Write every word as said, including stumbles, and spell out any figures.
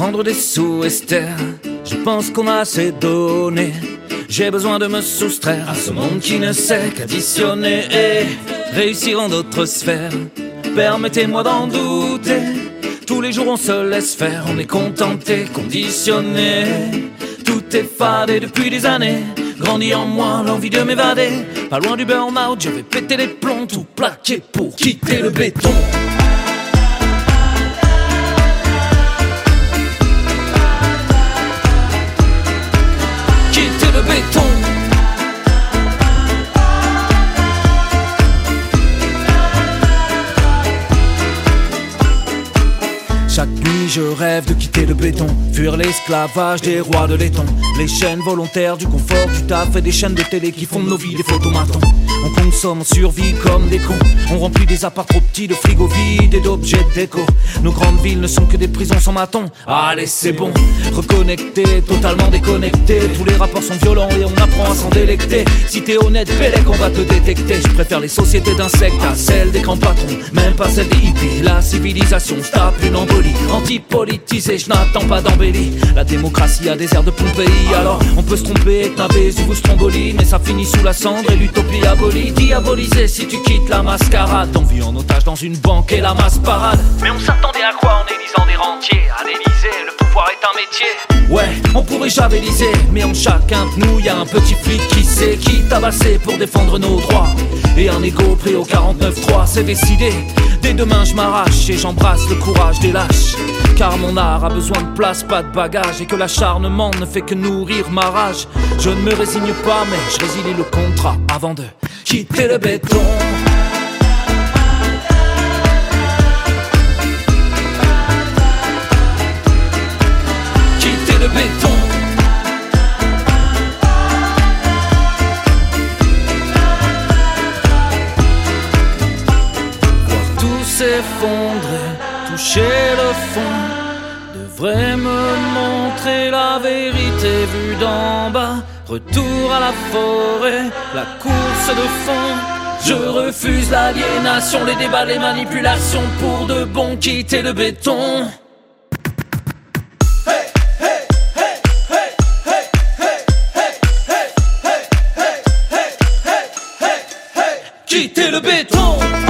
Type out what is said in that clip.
prendre des sous, Esther. Je pense qu'on a assez donné. J'ai besoin de me soustraire à ce monde qui ne sait qu'additionner et réussir en d'autres sphères. Permettez-moi d'en douter. Tous les jours on se laisse faire, on est contenté, conditionné. Tout est fadé depuis des années. Grandit en moi l'envie de m'évader. Pas loin du burn-out, je vais péter les plombs. Tout plaqué pour quitter le béton. Quitter le béton. Chaque nuit je rêve de quitter le béton, fuir l'esclavage des rois de laiton. Les chaînes volontaires du confort, du taf et des chaînes de télé qui font de nos vies des photomatons. On consomme, on survit comme des cons. On remplit des apparts trop petits de frigos vides et d'objets déco. Nos grandes villes ne sont que des prisons sans maton. Allez c'est bon, reconnecté, totalement déconnecté. Tous les rapports sont violents et on apprend à s'en délecter. Si t'es honnête, Pélec, on va te détecter. Je préfère les sociétés d'insectes à celles des grands patrons. Même pas celles des hippies. La civilisation se tape une embolie. Antipolitisé, je n'attends pas d'embellie. La démocratie a des airs de Pompéi. Alors on peut se tromper, être navé sous vos strombolie. Mais ça finit sous la cendre et l'utopie abolie. Diabolisé si tu quittes la mascarade. On vit en otage dans une banque et la masse parade. Mais on s'attendait à quoi en élisant des rentiers? À l'Élysée, le pouvoir est un métier. Ouais, on pourrait javeliser, mais en chacun de nous y a un petit flic qui sait qui tabasser pour défendre nos droits. Et un égo pris au quarante-neuf trois, c'est décidé. Dès demain je m'arrache et j'embrasse le courage des lâches. Car mon art a besoin de place, pas de bagage. Et que l'acharnement ne fait que nourrir ma rage. Je ne me résigne pas mais je résilie le contrat avant de quitter le béton. Quitter le béton. S'effondrer, toucher le fond, devrait me montrer la vérité vue d'en bas. Retour à la forêt, la course de fond. Je refuse l'aliénation, les débats, les manipulations. Pour de bon, quitter le béton. Quitter le béton.